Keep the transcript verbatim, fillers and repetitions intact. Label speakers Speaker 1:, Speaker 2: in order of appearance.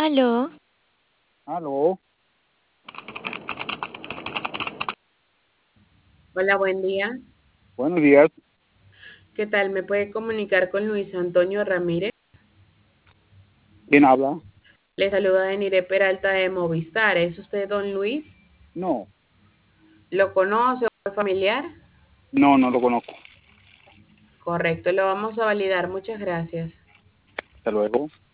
Speaker 1: Aló,
Speaker 2: Aló,
Speaker 3: Hola, buen día.
Speaker 2: buenos días.
Speaker 3: ¿Qué tal? ¿Me puede comunicar con Luis Antonio Ramírez?
Speaker 2: ¿Quién habla?
Speaker 3: Le saluda Denire Peralta de Movistar. ¿Es usted don Luis?
Speaker 2: No,
Speaker 3: ¿Lo conoce o es familiar?
Speaker 2: no, no lo conozco.
Speaker 3: Correcto, lo vamos a validar. Muchas gracias.
Speaker 2: Hasta luego.